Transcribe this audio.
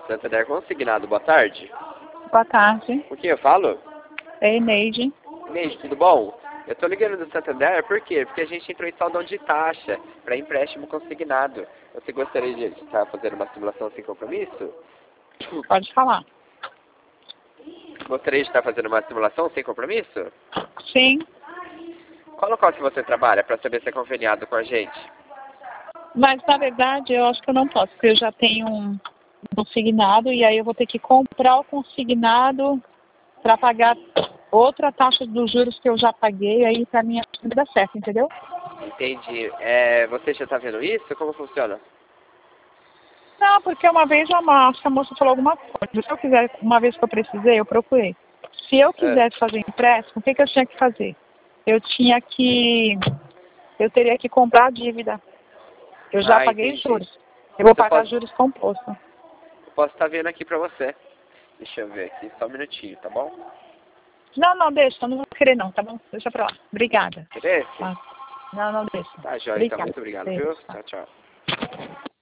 Santander Consignado, boa tarde. Boa tarde. Com quem eu falo? É Eneide. Neide, tudo bom? Eu tô ligando do Santander, por quê? Porque a gente entrou em saldão de taxa para empréstimo consignado. Você gostaria de estar fazendo uma simulação sem compromisso? Pode falar. Gostaria de estar fazendo uma simulação sem compromisso? Sim, Qual local que você trabalha para saber se é conveniado com a gente? mas na verdade eu acho que eu não posso, porque eu já tenho um consignado e aí eu vou ter que comprar o consignado para pagar outra taxa dos juros que eu já paguei, aí para mim acho que não dá certo, entendeu? Entendi. Você já está vendo isso? Como funciona? Não, porque uma vez acho que a moça falou alguma coisa. Se eu quiser, uma vez que eu precisei, eu procurei. Se eu quisesse fazer empréstimo, o que eu tinha que fazer? Eu teria que comprar a dívida. Eu já paguei Entendi. juros. Eu vou Você pagar pode... juros compostos. Eu posso estar vendo aqui para você. Deixa eu ver aqui, só um minutinho, tá bom? Não, deixa. Eu não vou querer não, tá bom? Deixa pra lá. Obrigada. Interesse? Tá. Não, deixa. Tá, joia, então. Obrigada. Muito obrigado, Deixa. viu? Tchau, tchau.